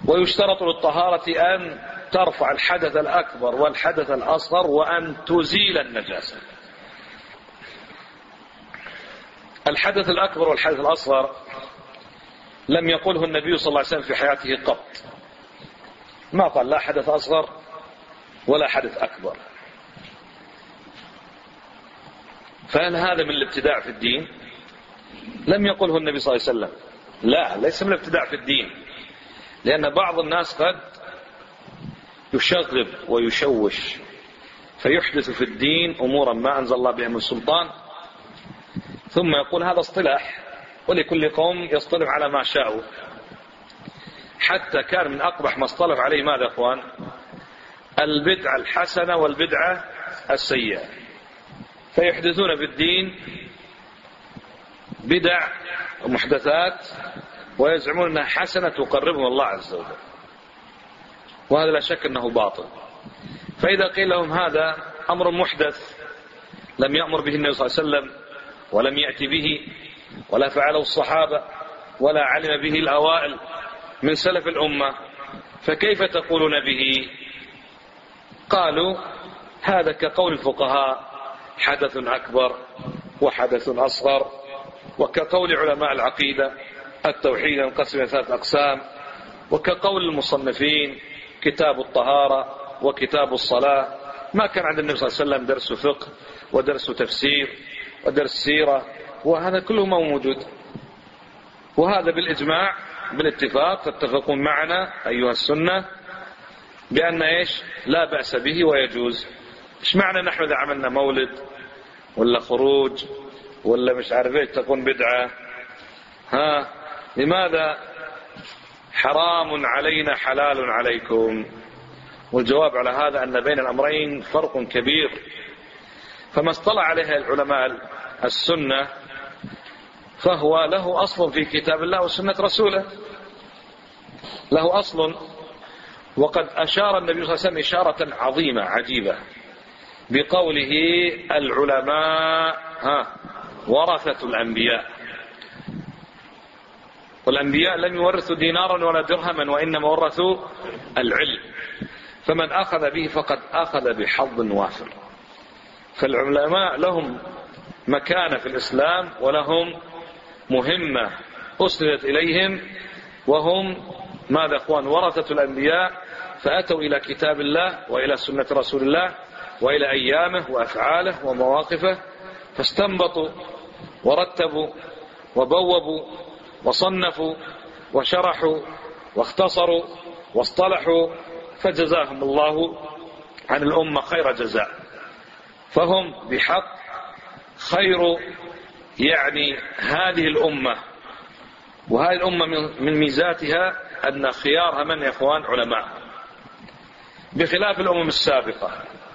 ويشترط للطهارة أن ترفع الحدث الأكبر والحدث الأصغر وأن تزيل النجاسة. الحدث الأكبر والحدث الأصغر لم يقله النبي صلى الله عليه وسلم في حياته قط، ما قال لا حدث أصغر ولا حدث أكبر. فهل هذا من الابتداع في الدين؟ لم يقله النبي صلى الله عليه وسلم، لا، ليس من الابتداع في الدين، لأن بعض الناس قد يشغب ويشوش فيحدث في الدين أمورا ما أنزل الله بها من سلطان، ثم يقول هذا اصطلاح ولكل قوم يصطلح على ما شاءوا. حتى كان من أقبح ما اصطلح عليه ماذا يا أخوان؟ البدعة الحسنة والبدعة السيئة. فيحدثون في الدين بدع ومحدثات ويزعمون أنها حسنة تقربهم الله عز وجل، وهذا لا شك أنه باطل. فإذا قيل لهم هذا أمر محدث لم يأمر به النبي صلى الله عليه وسلم ولم يأتي به ولا فعله الصحابة ولا علم به الأوائل من سلف الأمة، فكيف تقولون به؟ قالوا هذا كقول الفقهاء حدث أكبر وحدث أصغر، وكقول علماء العقيدة التوحيد ينقسم إلى 3 أقسام، وكقول المصنفين كتاب الطهارة وكتاب الصلاة. ما كان عند النبي صلى الله عليه وسلم درس فقه ودرس تفسير ودرس سيرة، وهذا كله موجود. وهذا بالإجماع بالاتفاق تتفقون معنا أيها السنة بأن إيش لا بأس به ويجوز. إيش معنى نحن إذا عملنا مولد ولا خروج ولا مش عارف إيش تكون بدعة؟ لماذا حرام علينا حلال عليكم؟ والجواب على هذا أن بين الأمرين فرق كبير. فما اصطلع عليها العلماء السنة فهو له أصل في كتاب الله وسنة رسوله، له أصل. وقد أشار النبي صلى الله عليه وسلم إشارة عظيمة عجيبة بقوله العلماء ورثة الأنبياء، والأنبياء لم يورثوا دينارا ولا درهما وإنما ورثوا العلم، فمن أخذ به فقد أخذ بحظ وافر. فالعلماء لهم مكانة في الإسلام ولهم مهمة أسندت إليهم، وهم ماذا أخوان؟ ورثة الأنبياء، فأتوا إلى كتاب الله وإلى سنة رسول الله وإلى أيامه وأفعاله ومواقفه، فاستنبطوا ورتبوا وبوبوا وصنفوا وشرحوا واختصروا واصطلحوا، فجزاهم الله عن الأمة خير جزاء. فهم بحق خير يعني هذه الأمة. وهذه الأمة من ميزاتها أن خيارها من يا إخوان؟ علماء، بخلاف الأمم السابقة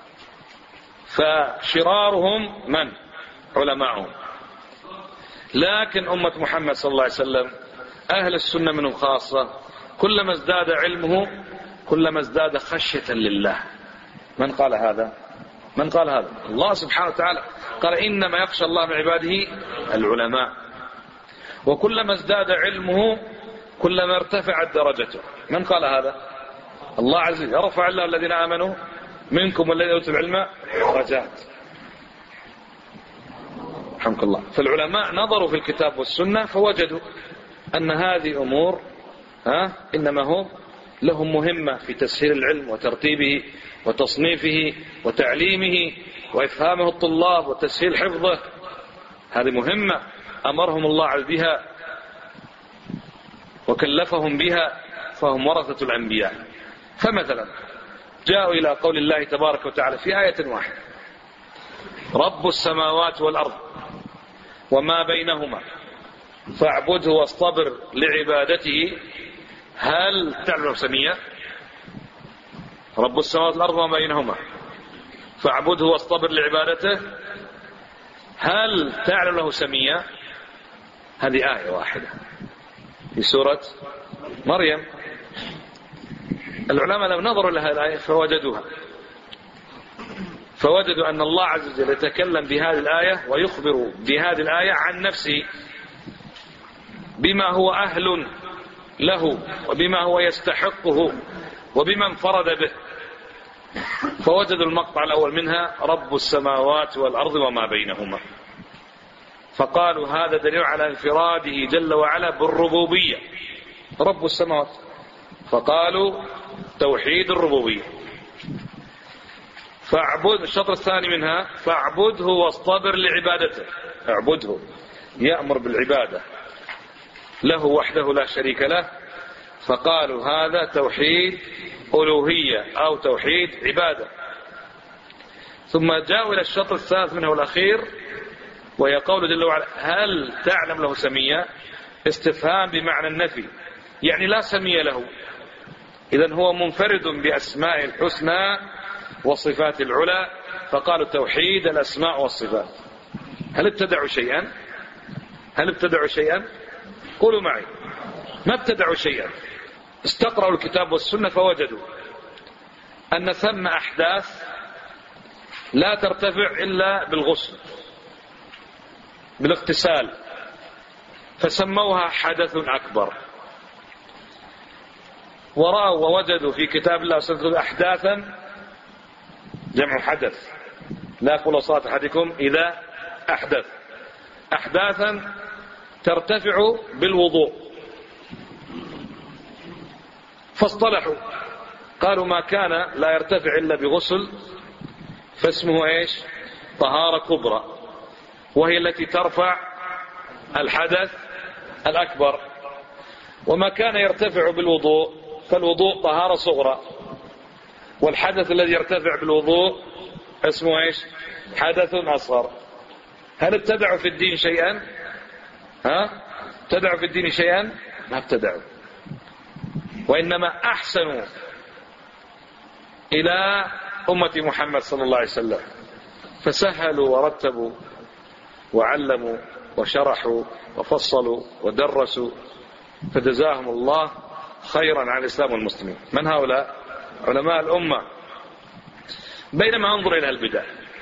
فشرارهم من؟ علماءهم. لكن أمة محمد صلى الله عليه وسلم أهل السنة منهم خاصة كلما ازداد علمه كلما ازداد خشية لله. من قال هذا؟ من قال هذا؟ الله سبحانه وتعالى قال إنما يخشى الله من عباده العلماء. وكلما ازداد علمه كلما ارتفعت درجته. من قال هذا؟ الله عز وجل. يرفع الله الذين آمنوا منكم والذين أوتوا العلم درجات. رحمك الله. فالعلماء نظروا في الكتاب والسنة فوجدوا أن هذه أمور إنما هم لهم مهمة في تسهيل العلم وترتيبه وتصنيفه وتعليمه وإفهامه الطلاب وتسهيل حفظه. هذه مهمة أمرهم الله بها وكلفهم بها، فهم ورثة الأنبياء. فمثلا جاءوا إلى قول الله تبارك وتعالى في آية واحدة: رب السماوات والأرض وما بينهما فاعبده واصطبر لعبادته. هل تعلم سمية؟ رب السماوات والأرض وما بينهما فاعبده واصطبر لعبادته. هل تعلم له سمية؟ هذه آية واحدة في سورة مريم. العلماء لو نظروا لها الآية فوجدوا أن الله عز وجل يتكلم بهذه الآية ويخبر بهذه الآية عن نفسه بما هو أهل له وبما هو يستحقه وبما انفرد به. فوجدوا المقطع الأول منها رب السماوات والأرض وما بينهما، فقالوا هذا دليل على انفراده جل وعلا بالربوبية، رب السماوات، فقالوا توحيد الربوبية. فاعبد، الشطر الثاني منها فاعبده واصطبر لعبادته، اعبده يأمر بالعبادة له وحده لا شريك له، فقالوا هذا توحيد ألوهية أو توحيد عبادة. ثم جاءوا إلى الشطر الثالث منه والأخير، وهي قول جل وعلا هل تعلم له سميا، استفهام بمعنى النفي، يعني لا سمي له، إذن هو منفرد بأسماء الحسنى وصفات العلى، فقالوا توحيد الأسماء والصفات. هل ابتدعوا شيئا؟ هل ابتدعوا شيئا؟ قولوا معي، ما ابتدعوا شيئا. استقرأوا الكتاب والسنة فوجدوا أن ثم أحداث لا ترتفع إلا بالغسل، بالاغتسال، فسموها حدث أكبر. ورأوا ووجدوا في كتاب الله سنة أحداثا، جمع حدث، لا يقول صلاة أحدكم إذا أحدث، أحداثا ترتفع بالوضوء، فاصطلحوا قالوا ما كان لا يرتفع إلا بغسل فاسمه إيش؟ طهارة كبرى، وهي التي ترفع الحدث الأكبر. وما كان يرتفع بالوضوء فالوضوء طهارة صغرى، والحدث الذي يرتفع بالوضوء اسمه إيش؟ حدث أصغر. هل ابتدعوا في الدين شيئا؟ ابتدعوا في الدين شيئا؟ ما ابتدعوا، وإنما أحسنوا إلى أمة محمد صلى الله عليه وسلم، فسهلوا ورتبوا وعلموا وشرحوا وفصلوا ودرسوا، فجزاهم الله خيرا عن الإسلام والمسلمين. من هؤلاء؟ علماء الأمة. بينما انظر إلى البدع،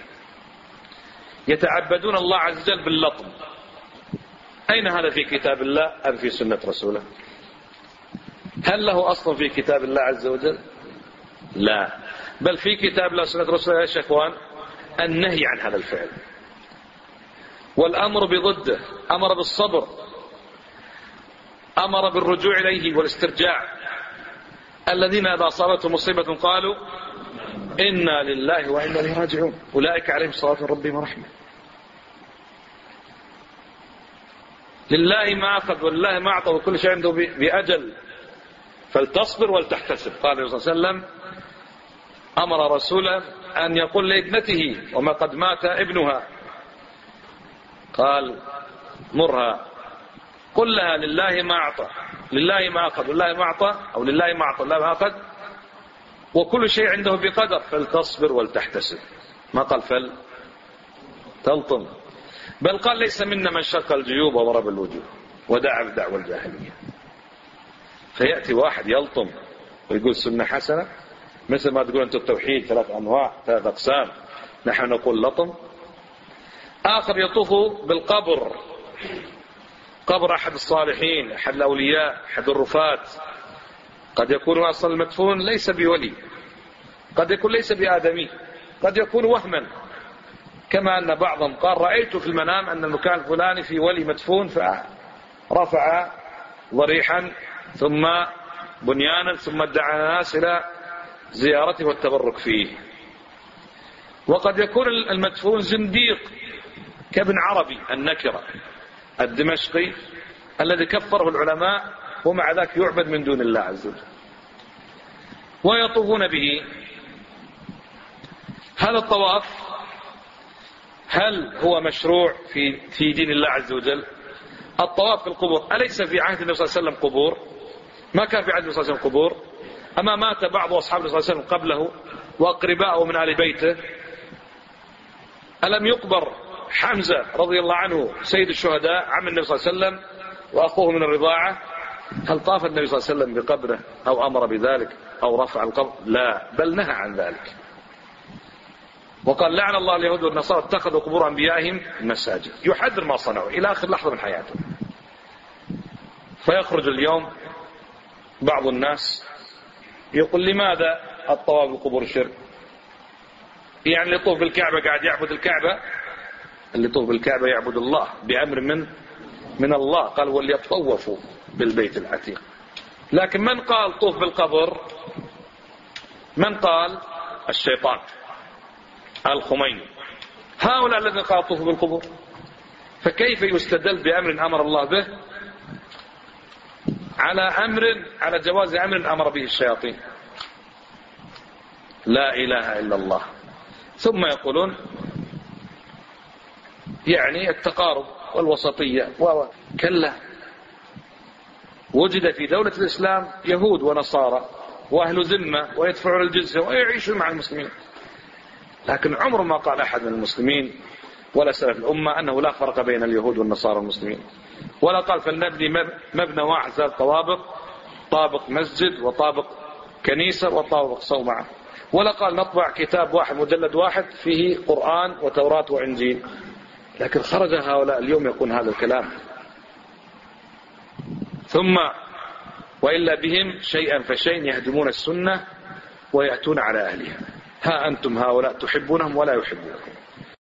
يتعبدون الله عز وجل باللطم، أين هذا في كتاب الله أم في سنة رسوله؟ هل له أصل في كتاب الله عز وجل؟ لا، بل في كتاب الله وسنة رسوله يا شيخوان النهي عن هذا الفعل والأمر بضده، أمر بالصبر، أمر بالرجوع إليه والاسترجاع. الذين إذا أصابتهم مصيبة قالوا إنا لله وإنا إليه راجعون أولئك عليهم صلاة من ربهم ورحمة. لله ما أخذ ولله ما أعطى وكل شيء عنده بأجل فلتصبر ولتحتسب. قال الرسول صلى الله عليه وسلم أمر رسوله أن يقول لابنته وما قد مات ابنها، قال مرها قل لها لله ما أعطى لله ما أخذ لله ما أعطى، أو لله ما أعطى لله ما أخذ، وكل شيء عنده بقدر فلتصبر ولتحتسب. ما قال فل تلطم، بل قال ليس منا من شق الجيوب وضرب الوجوه ودعا بدعوى الجاهلية. فيأتي واحد يلطم ويقول سنة حسنة، مثل ما تقول أنت التوحيد 3 أنواع 3 أقسام، نحن نقول لطم. آخر يطوف بالقبر، قبر أحد الصالحين، أحد الأولياء، أحد الرفات، قد يكون أصلا المدفون ليس بولي، قد يكون ليس بآدمي، قد يكون وهما، كما أن بعضهم قال رأيت في المنام أن المكان الفلاني في ولي مدفون فرفع ضريحا ثم بنيانا ثم دعا الناس إلى زيارته والتبرك فيه. وقد يكون المدفون زنديق كابن عربي النكرة الدمشقي الذي كفره العلماء ومع ذلك يعبد من دون الله عز وجل ويطوفون به. هذا الطواف هل هو مشروع في دين الله عز وجل؟ الطواف في القبور أليس في عهد النبي صلى الله عليه وسلم قبور؟ ما كان في عهد النبي صلى الله عليه وسلم قبور؟ أما مات بعض أصحاب النبي صلى الله عليه وسلم قبله وأقرباءه من آل بيته؟ ألم يقبر حمزة رضي الله عنه سيد الشهداء عم النبي صلى الله عليه وسلم وأخوه من الرضاعة؟ هل طاف النبي صلى الله عليه وسلم بقبره أو أمر بذلك أو رفع القبر؟ لا، بل نهى عن ذلك، وقال لعن الله اليهود والنصارى اتخذوا قبور أنبيائهم مساجد، يحذر ما صنعوا إلى آخر لحظة من حياته. فيخرج اليوم بعض الناس يقول لماذا الطواف بالقبور شرك؟ يعني اللي يطوف بالكعبة قاعد يعبد الكعبة؟ اللي يطوف بالكعبة يعبد الله بأمر من الله، قال وليطوفوا بالبيت العتيق. لكن من قال طوف بالقبر؟ من قال؟ الشيطان، الخميني. هؤلاء الذين قالوا طوفوا بالقبور. فكيف يستدل بأمر أمر الله به على جواز أمر أمر به الشياطين؟ لا إله إلا الله. ثم يقولون يعني التقارب والوسطية كلا، وجد في دولة الإسلام يهود ونصارى وأهل ذمة ويدفعون الجزية ويعيشون مع المسلمين، لكن عمر ما قال أحد من المسلمين ولا سلف الأمة أنه لا فرق بين اليهود والنصارى والمسلمين، ولا قال فلنبني مبنى واحد ذات طوابق، طابق مسجد وطابق كنيسة وطابق صومعة، ولا قال نطبع كتاب واحد مجلد واحد فيه قرآن وتوراة وإنجيل. لكن خرج هؤلاء اليوم يقول هذا الكلام. ثم وإلا بهم شيئا فشيئا يهدمون السنة ويأتون على أهلها. ها أنتم هؤلاء تحبونهم ولا يحبونكم.